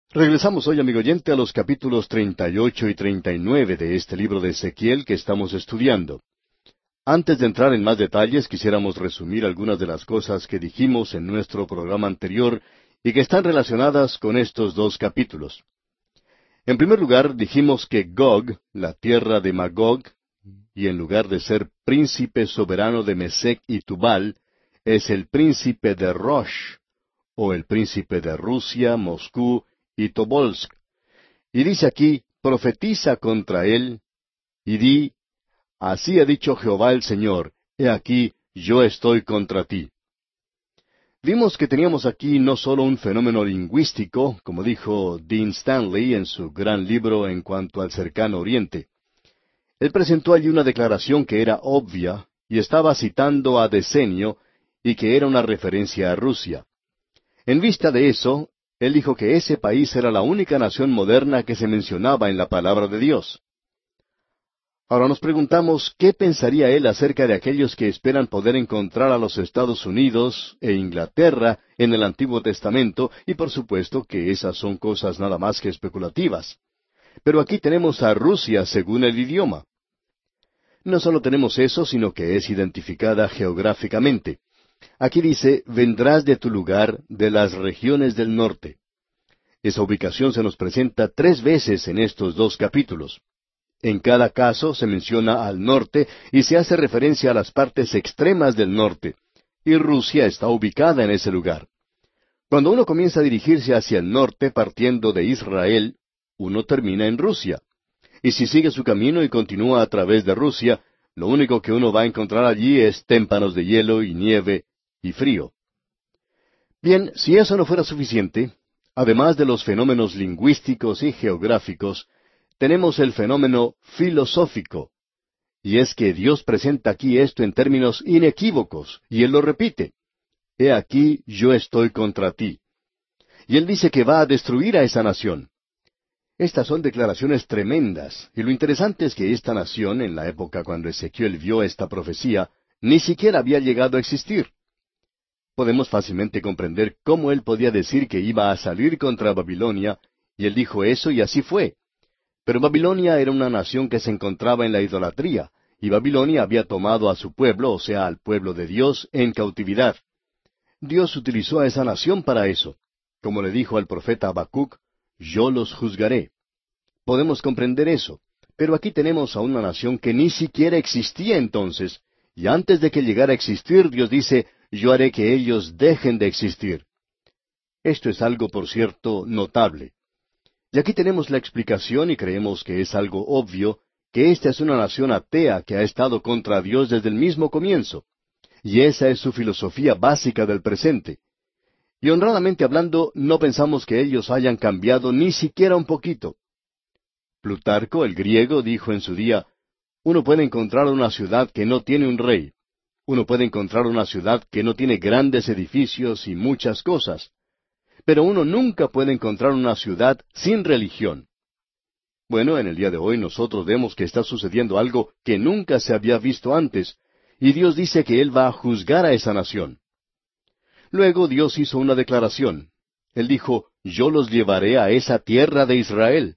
Regresamos hoy, amigo oyente, a los capítulos 38 y 39 de este libro de Ezequiel que estamos estudiando. Antes de entrar en más detalles, quisiéramos resumir algunas de las cosas que dijimos en nuestro programa anterior y que están relacionadas con estos dos capítulos. En primer lugar, dijimos que Gog, la tierra de Magog, y en lugar de ser príncipe soberano de Mesec y Tubal, es el príncipe de Rosh, o el príncipe de Rusia, Moscú y Tobolsk. Y dice aquí, profetiza contra él, y di, así ha dicho Jehová el Señor, he aquí, yo estoy contra ti. Vimos que teníamos aquí no solo un fenómeno lingüístico, como dijo Dean Stanley en su gran libro en cuanto al cercano Oriente. Él presentó allí una declaración que era obvia, y estaba citando a Decenio, y que era una referencia a Rusia. En vista de eso, él dijo que ese país era la única nación moderna que se mencionaba en la palabra de Dios. Ahora nos preguntamos, ¿qué pensaría él acerca de aquellos que esperan poder encontrar a los Estados Unidos e Inglaterra en el Antiguo Testamento? Y por supuesto que esas son cosas nada más que especulativas. Pero aquí tenemos a Rusia según el idioma. No solo tenemos eso, sino que es identificada geográficamente. Aquí dice, vendrás de tu lugar, de las regiones del norte. Esa ubicación se nos presenta 3 veces en estos 2 capítulos. En cada caso se menciona al norte y se hace referencia a las partes extremas del norte, y Rusia está ubicada en ese lugar. Cuando uno comienza a dirigirse hacia el norte partiendo de Israel, uno termina en Rusia. Y si sigue su camino y continúa a través de Rusia, lo único que uno va a encontrar allí es témpanos de hielo y nieve y frío. Bien, si eso no fuera suficiente, además de los fenómenos lingüísticos y geográficos, tenemos el fenómeno filosófico. Y es que Dios presenta aquí esto en términos inequívocos, y Él lo repite. He aquí, yo estoy contra ti. Y Él dice que va a destruir a esa nación. Estas son declaraciones tremendas, y lo interesante es que esta nación, en la época cuando Ezequiel vio esta profecía, ni siquiera había llegado a existir. Podemos fácilmente comprender cómo él podía decir que iba a salir contra Babilonia, y él dijo eso y así fue. Pero Babilonia era una nación que se encontraba en la idolatría, y Babilonia había tomado a su pueblo, o sea, al pueblo de Dios, en cautividad. Dios utilizó a esa nación para eso. Como le dijo al profeta Habacuc, yo los juzgaré. Podemos comprender eso. Pero aquí tenemos a una nación que ni siquiera existía entonces, y antes de que llegara a existir, Dios dice, yo haré que ellos dejen de existir. Esto es algo, por cierto, notable. Y aquí tenemos la explicación y creemos que es algo obvio, que esta es una nación atea que ha estado contra Dios desde el mismo comienzo. Y esa es su filosofía básica del presente. Y honradamente hablando, no pensamos que ellos hayan cambiado ni siquiera un poquito. Plutarco, el griego, dijo en su día, uno puede encontrar una ciudad que no tiene un rey. Uno puede encontrar una ciudad que no tiene grandes edificios y muchas cosas. Pero uno nunca puede encontrar una ciudad sin religión. Bueno, en el día de hoy nosotros vemos que está sucediendo algo que nunca se había visto antes, y Dios dice que Él va a juzgar a esa nación. Luego Dios hizo una declaración. Él dijo, yo los llevaré a esa tierra de Israel.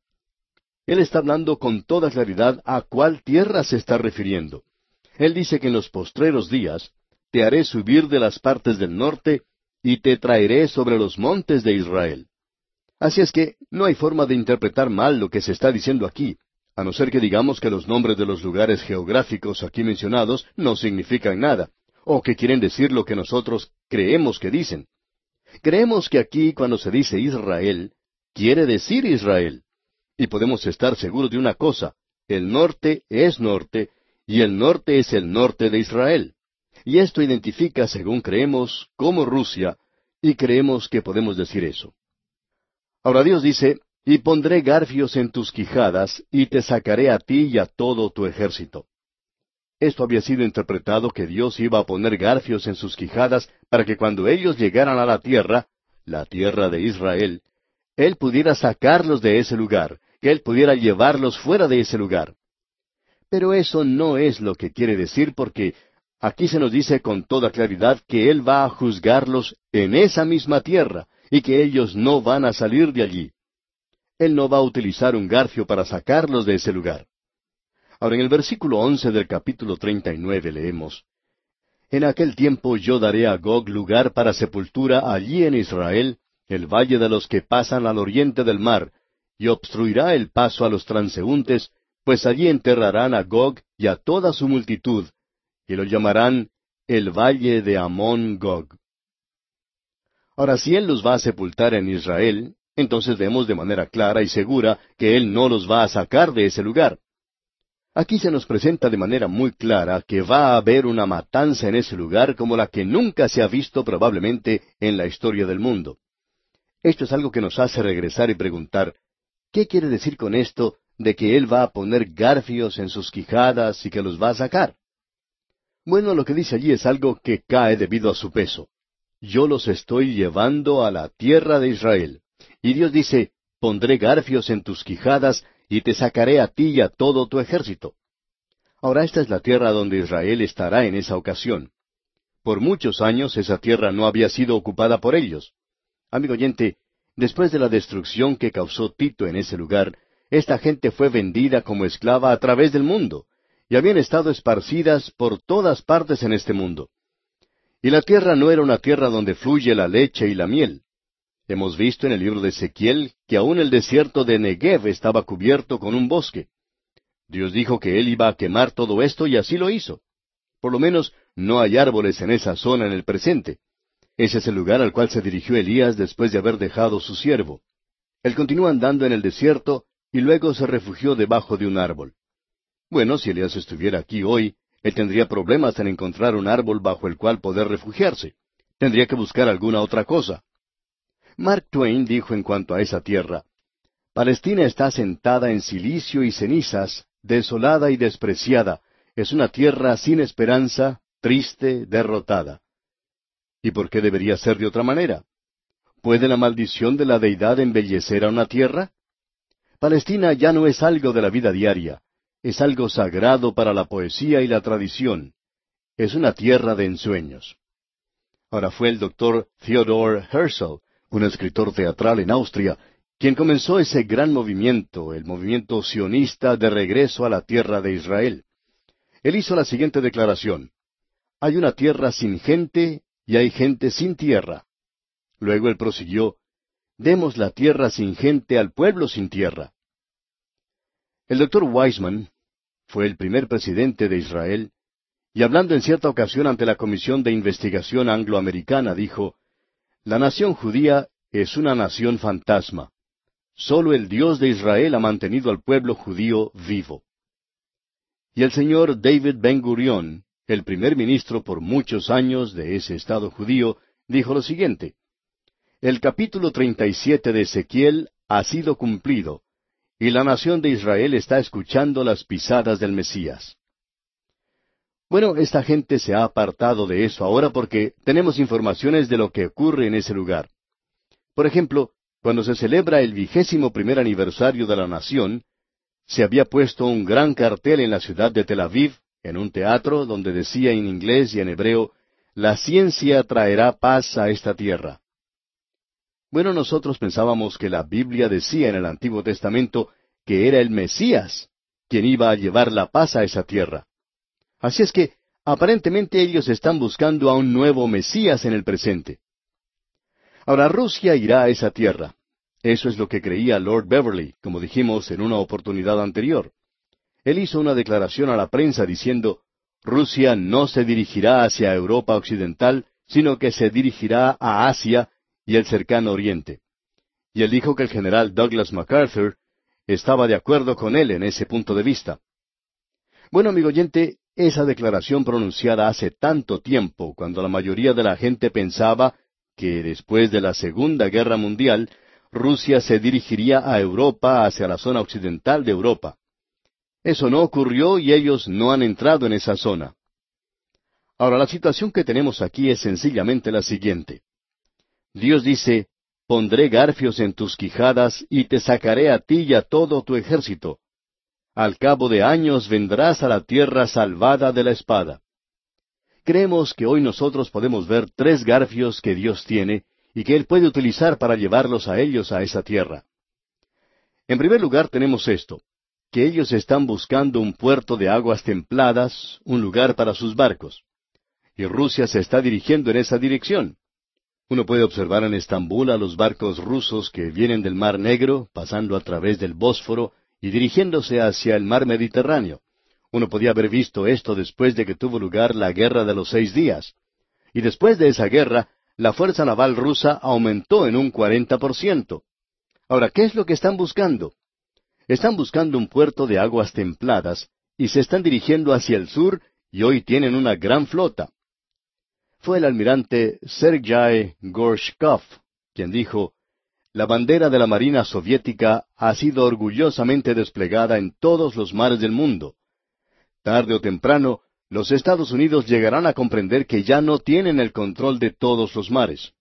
Él está hablando con toda claridad a cuál tierra se está refiriendo. Él dice que en los postreros días te haré subir de las partes del norte y te traeré sobre los montes de Israel. Así es que no hay forma de interpretar mal lo que se está diciendo aquí, a no ser que digamos que los nombres de los lugares geográficos aquí mencionados no significan nada, o que quieren decir lo que nosotros creemos que dicen. Creemos que aquí cuando se dice Israel, quiere decir Israel. Y podemos estar seguros de una cosa, el norte es norte, y el norte es el norte de Israel. Y esto identifica, según creemos, como Rusia, y creemos que podemos decir eso. Ahora Dios dice, y pondré garfios en tus quijadas, y te sacaré a ti y a todo tu ejército. Esto había sido interpretado que Dios iba a poner garfios en sus quijadas para que cuando ellos llegaran a la tierra de Israel, Él pudiera sacarlos de ese lugar, que Él pudiera llevarlos fuera de ese lugar. Pero eso no es lo que quiere decir porque aquí se nos dice con toda claridad que Él va a juzgarlos en esa misma tierra, y que ellos no van a salir de allí. Él no va a utilizar un garfio para sacarlos de ese lugar. Ahora, en el versículo 11 del capítulo 39 leemos: En aquel tiempo yo daré a Gog lugar para sepultura allí en Israel, el valle de los que pasan al oriente del mar, y obstruirá el paso a los transeúntes, pues allí enterrarán a Gog y a toda su multitud, y lo llamarán el valle de Amón Gog. Ahora, si Él los va a sepultar en Israel, entonces vemos de manera clara y segura que Él no los va a sacar de ese lugar. Aquí se nos presenta de manera muy clara que va a haber una matanza en ese lugar como la que nunca se ha visto probablemente en la historia del mundo. Esto es algo que nos hace regresar y preguntar, ¿qué quiere decir con esto de que Él va a poner garfios en sus quijadas y que los va a sacar? Bueno, lo que dice allí es algo que cae debido a su peso. Yo los estoy llevando a la tierra de Israel. Y Dios dice, pondré garfios en tus quijadas y te sacaré a ti y a todo tu ejército. Ahora esta es la tierra donde Israel estará en esa ocasión. Por muchos años esa tierra no había sido ocupada por ellos. Amigo oyente, después de la destrucción que causó Tito en ese lugar, esta gente fue vendida como esclava a través del mundo, y habían estado esparcidas por todas partes en este mundo. Y la tierra no era una tierra donde fluye la leche y la miel. Hemos visto en el libro de Ezequiel que aún el desierto de Negev estaba cubierto con un bosque. Dios dijo que Él iba a quemar todo esto y así lo hizo. Por lo menos no hay árboles en esa zona en el presente. Ese es el lugar al cual se dirigió Elías después de haber dejado su siervo. Él continuó andando en el desierto y luego se refugió debajo de un árbol. Bueno, si Elías estuviera aquí hoy, él tendría problemas en encontrar un árbol bajo el cual poder refugiarse. Tendría que buscar alguna otra cosa. Mark Twain dijo en cuanto a esa tierra: Palestina está sentada en cilicio y cenizas, desolada y despreciada. Es una tierra sin esperanza, triste, derrotada. ¿Y por qué debería ser de otra manera? ¿Puede la maldición de la deidad embellecer a una tierra? Palestina ya no es algo de la vida diaria. Es algo sagrado para la poesía y la tradición. Es una tierra de ensueños. Ahora fue el doctor Theodor Herzl, un escritor teatral en Austria, quien comenzó ese gran movimiento, el movimiento sionista de regreso a la tierra de Israel. Él hizo la siguiente declaración: Hay una tierra sin gente y hay gente sin tierra. Luego él prosiguió: Demos la tierra sin gente al pueblo sin tierra. El doctor Weizmann fue el primer presidente de Israel, y hablando en cierta ocasión ante la Comisión de Investigación Angloamericana, dijo: La nación judía es una nación fantasma. Solo el Dios de Israel ha mantenido al pueblo judío vivo. Y el señor David Ben-Gurión, el primer ministro por muchos años de ese Estado judío, dijo lo siguiente: El capítulo 37 de Ezequiel ha sido cumplido, y la nación de Israel está escuchando las pisadas del Mesías. Bueno, esta gente se ha apartado de eso ahora porque tenemos informaciones de lo que ocurre en ese lugar. Por ejemplo, cuando se celebra el 21º aniversario de la nación, se había puesto un gran cartel en la ciudad de Tel Aviv, en un teatro, donde decía en inglés y en hebreo: La ciencia traerá paz a esta tierra. Bueno, nosotros pensábamos que la Biblia decía en el Antiguo Testamento que era el Mesías quien iba a llevar la paz a esa tierra. Así es que, aparentemente ellos están buscando a un nuevo Mesías en el presente. Ahora, Rusia irá a esa tierra. Eso es lo que creía Lord Beverly, como dijimos en una oportunidad anterior. Él hizo una declaración a la prensa diciendo: Rusia no se dirigirá hacia Europa Occidental, sino que se dirigirá a Asia y el cercano Oriente. Y él dijo que el general Douglas MacArthur estaba de acuerdo con él en ese punto de vista. Bueno, amigo oyente, esa declaración pronunciada hace tanto tiempo, cuando la mayoría de la gente pensaba que después de la Segunda Guerra Mundial, Rusia se dirigiría a Europa, hacia la zona occidental de Europa. Eso no ocurrió y ellos no han entrado en esa zona. Ahora, la situación que tenemos aquí es sencillamente la siguiente. Dios dice: Pondré garfios en tus quijadas y te sacaré a ti y a todo tu ejército. Al cabo de años vendrás a la tierra salvada de la espada. Creemos que hoy nosotros podemos ver 3 garfios que Dios tiene, y que Él puede utilizar para llevarlos a ellos a esa tierra. En primer lugar tenemos esto, que ellos están buscando un puerto de aguas templadas, un lugar para sus barcos. Y Rusia se está dirigiendo en esa dirección. Uno puede observar en Estambul a los barcos rusos que vienen del Mar Negro, pasando a través del Bósforo y dirigiéndose hacia el Mar Mediterráneo. Uno podía haber visto esto después de que tuvo lugar la Guerra de los 6 días. Y después de esa guerra, la fuerza naval rusa aumentó en un 40%. Ahora, ¿qué es lo que están buscando? Están buscando un puerto de aguas templadas y se están dirigiendo hacia el sur y hoy tienen una gran flota. Fue el almirante Sergei Gorshkov quien dijo, «La bandera de la Marina Soviética ha sido orgullosamente desplegada en todos los mares del mundo. Tarde o temprano, los Estados Unidos llegarán a comprender que ya no tienen el control de todos los mares».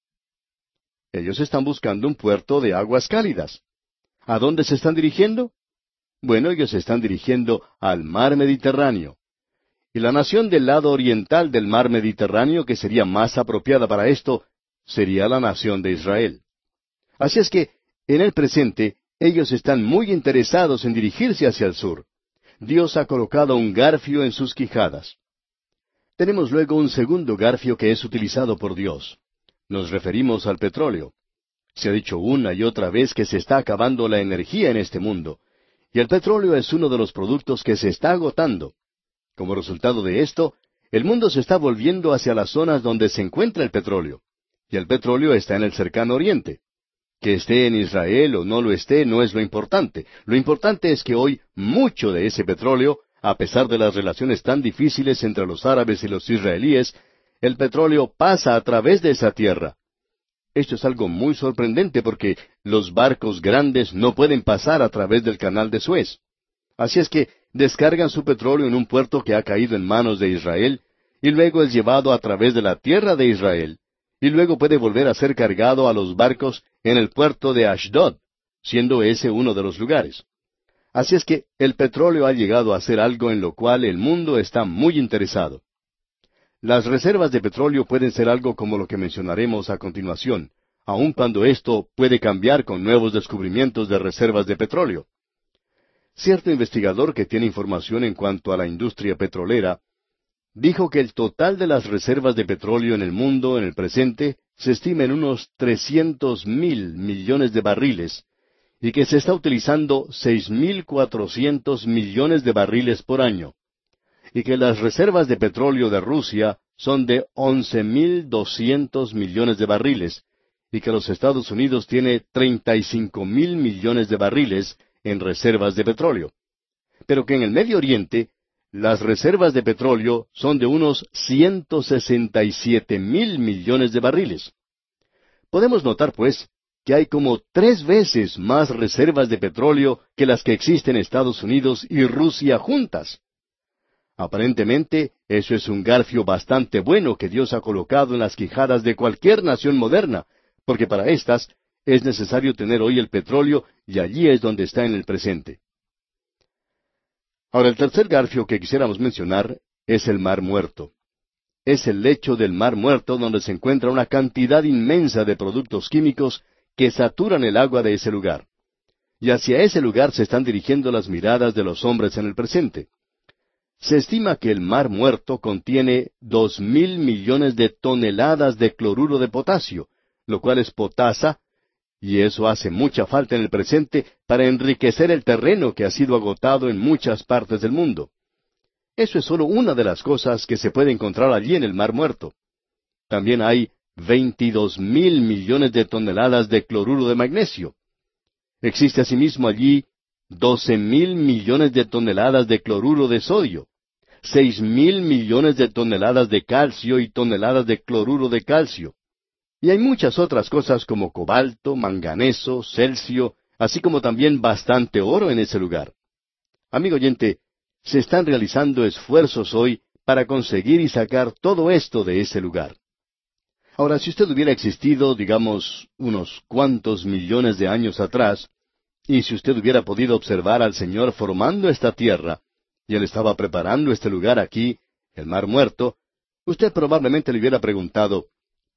Ellos están buscando un puerto de aguas cálidas. ¿A dónde se están dirigiendo? Bueno, ellos se están dirigiendo al Mar Mediterráneo. Y la nación del lado oriental del Mar Mediterráneo, que sería más apropiada para esto, sería la nación de Israel. Así es que, en el presente, ellos están muy interesados en dirigirse hacia el sur. Dios ha colocado un garfio en sus quijadas. Tenemos luego un segundo garfio que es utilizado por Dios. Nos referimos al petróleo. Se ha dicho una y otra vez que se está acabando la energía en este mundo, y el petróleo es uno de los productos que se está agotando. Como resultado de esto, el mundo se está volviendo hacia las zonas donde se encuentra el petróleo. Y el petróleo está en el cercano oriente. Que esté en Israel o no lo esté no es lo importante. Lo importante es que hoy mucho de ese petróleo, a pesar de las relaciones tan difíciles entre los árabes y los israelíes, el petróleo pasa a través de esa tierra. Esto es algo muy sorprendente porque los barcos grandes no pueden pasar a través del canal de Suez. Así es que descargan su petróleo en un puerto que ha caído en manos de Israel, y luego es llevado a través de la tierra de Israel, y luego puede volver a ser cargado a los barcos en el puerto de Ashdod, siendo ese uno de los lugares. Así es que el petróleo ha llegado a ser algo en lo cual el mundo está muy interesado. Las reservas de petróleo pueden ser algo como lo que mencionaremos a continuación, aun cuando esto puede cambiar con nuevos descubrimientos de reservas de petróleo. Cierto investigador que tiene información en cuanto a la industria petrolera, dijo que el total de las reservas de petróleo en el mundo en el presente se estima en unos 300,000 millones de barriles, y que se está utilizando 6,400 millones de barriles por año, y que las reservas de petróleo de Rusia son de 11,200 millones de barriles, y que los Estados Unidos tiene 35,000 millones de barriles en reservas de petróleo. Pero que en el Medio Oriente, las reservas de petróleo son de unos 167,000 millones de barriles. Podemos notar, pues, que hay como 3 veces más reservas de petróleo que las que existen en Estados Unidos y Rusia juntas. Aparentemente, eso es un garfio bastante bueno que Dios ha colocado en las quijadas de cualquier nación moderna, porque para éstas es necesario tener hoy el petróleo y allí es donde está en el presente. Ahora, el tercer garfio que quisiéramos mencionar es el Mar Muerto. Es el lecho del Mar Muerto donde se encuentra una cantidad inmensa de productos químicos que saturan el agua de ese lugar. Y hacia ese lugar se están dirigiendo las miradas de los hombres en el presente. Se estima que el Mar Muerto contiene 2,000 millones de toneladas de cloruro de potasio, lo cual es potasa, y eso hace mucha falta en el presente para enriquecer el terreno que ha sido agotado en muchas partes del mundo. Eso es solo una de las cosas que se puede encontrar allí en el Mar Muerto. También hay 22,000 millones de toneladas de cloruro de magnesio. Existe asimismo allí 12,000 millones de toneladas de cloruro de sodio, 6,000 millones de toneladas de calcio y toneladas de cloruro de calcio. Y hay muchas otras cosas como cobalto, manganeso, celcio, así como también bastante oro en ese lugar. Amigo oyente, se están realizando esfuerzos hoy para conseguir y sacar todo esto de ese lugar. Ahora, si usted hubiera existido, digamos, unos cuantos millones de años atrás, y si usted hubiera podido observar al Señor formando esta tierra, y Él estaba preparando este lugar aquí, el Mar Muerto, usted probablemente le hubiera preguntado,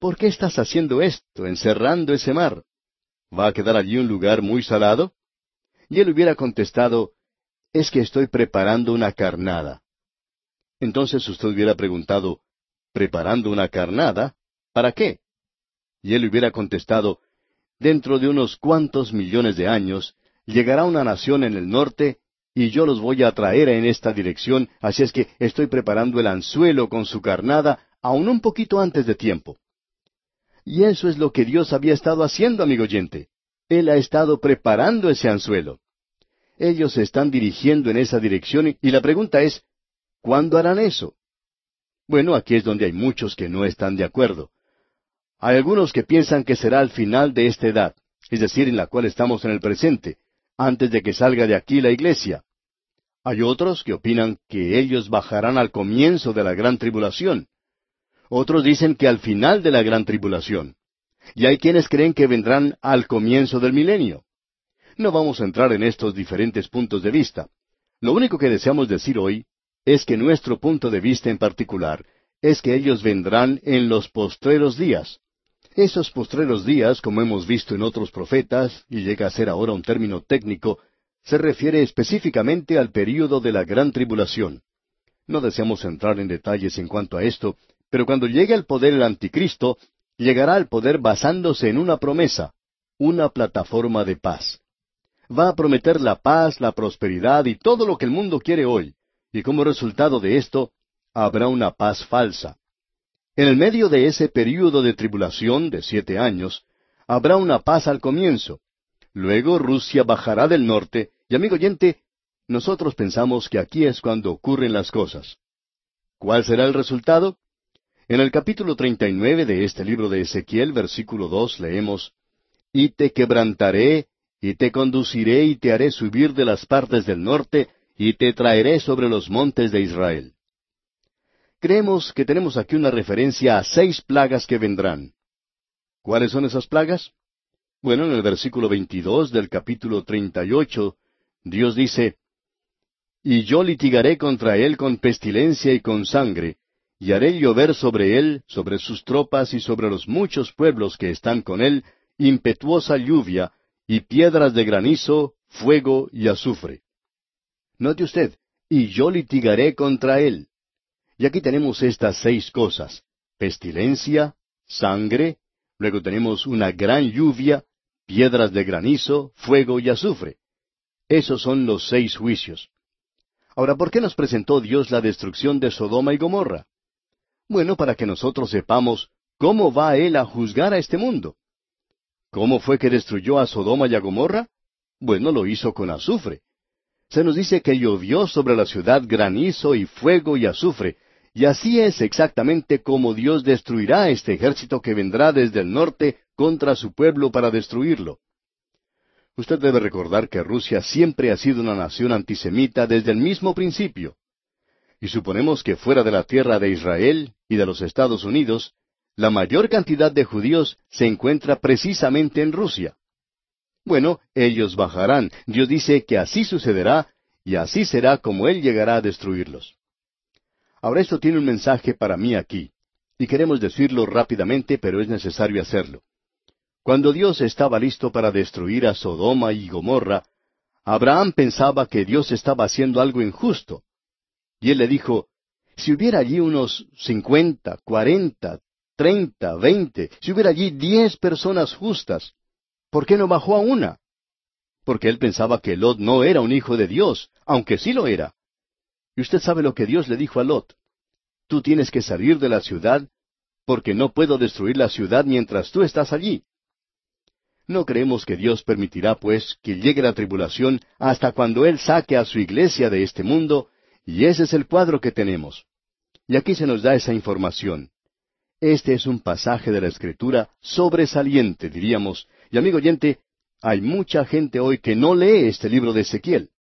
¿por qué estás haciendo esto, encerrando ese mar? ¿Va a quedar allí un lugar muy salado? Y él hubiera contestado, es que estoy preparando una carnada. Entonces usted hubiera preguntado, ¿preparando una carnada? ¿Para qué? Y él hubiera contestado, dentro de unos cuantos millones de años, llegará una nación en el norte, y yo los voy a traer en esta dirección, así es que estoy preparando el anzuelo con su carnada, aun un poquito antes de tiempo. Y eso es lo que Dios había estado haciendo, amigo oyente. Él ha estado preparando ese anzuelo. Ellos se están dirigiendo en esa dirección, y la pregunta es, ¿cuándo harán eso? Bueno, aquí es donde hay muchos que no están de acuerdo. Hay algunos que piensan que será al final de esta edad, es decir, en la cual estamos en el presente, antes de que salga de aquí la iglesia. Hay otros que opinan que ellos bajarán al comienzo de la gran tribulación. Otros dicen que al final de la gran tribulación. Y hay quienes creen que vendrán al comienzo del milenio. No vamos a entrar en estos diferentes puntos de vista. Lo único que deseamos decir hoy es que nuestro punto de vista en particular es que ellos vendrán en los postreros días. Esos postreros días, como hemos visto en otros profetas, y llega a ser ahora un término técnico, se refiere específicamente al período de la gran tribulación. No deseamos entrar en detalles en cuanto a esto, pero cuando llegue al poder el anticristo, llegará al poder basándose en una promesa, una plataforma de paz. Va a prometer la paz, la prosperidad y todo lo que el mundo quiere hoy, y como resultado de esto, habrá una paz falsa. En el medio de ese período de tribulación de 7 años, habrá una paz al comienzo. Luego Rusia bajará del norte, y amigo oyente, nosotros pensamos que aquí es cuando ocurren las cosas. ¿Cuál será el resultado? En el capítulo 39 de este libro de Ezequiel, versículo 2, leemos, Y te quebrantaré, y te conduciré, y te haré subir de las partes del norte, y te traeré sobre los montes de Israel. Creemos que tenemos aquí una referencia a 6 plagas que vendrán. ¿Cuáles son esas plagas? Bueno, en el versículo 22 del capítulo 38, Dios dice, Y yo litigaré contra él con pestilencia y con sangre, y haré llover sobre él, sobre sus tropas y sobre los muchos pueblos que están con él, impetuosa lluvia, y piedras de granizo, fuego y azufre. Note usted, y yo litigaré contra él. Y aquí tenemos estas 6 cosas: pestilencia, sangre, luego tenemos una gran lluvia, piedras de granizo, fuego y azufre. Esos son los 6 juicios. Ahora, ¿por qué nos presentó Dios la destrucción de Sodoma y Gomorra? Bueno, para que nosotros sepamos cómo va Él a juzgar a este mundo. ¿Cómo fue que destruyó a Sodoma y a Gomorra? Bueno, lo hizo con azufre. Se nos dice que llovió sobre la ciudad granizo y fuego y azufre, y así es exactamente como Dios destruirá este ejército que vendrá desde el norte contra su pueblo para destruirlo. Usted debe recordar que Rusia siempre ha sido una nación antisemita desde el mismo principio. Y suponemos que fuera de la tierra de Israel y de los Estados Unidos, la mayor cantidad de judíos se encuentra precisamente en Rusia. Bueno, ellos bajarán. Dios dice que así sucederá, y así será como Él llegará a destruirlos. Ahora esto tiene un mensaje para mí aquí, y queremos decirlo rápidamente, pero es necesario hacerlo. Cuando Dios estaba listo para destruir a Sodoma y Gomorra, Abraham pensaba que Dios estaba haciendo algo injusto. Y él le dijo, si hubiera allí unos 50, 40, 30, 20, si hubiera allí 10 personas justas, ¿por qué no bajó a una? Porque él pensaba que Lot no era un hijo de Dios, aunque sí lo era. Y usted sabe lo que Dios le dijo a Lot. Tú tienes que salir de la ciudad, porque no puedo destruir la ciudad mientras tú estás allí. No creemos que Dios permitirá, pues, que llegue la tribulación hasta cuando Él saque a su iglesia de este mundo, y ese es el cuadro que tenemos. Y aquí se nos da esa información. Este es un pasaje de la Escritura sobresaliente, diríamos. Y amigo oyente, hay mucha gente hoy que no lee este libro de Ezequiel.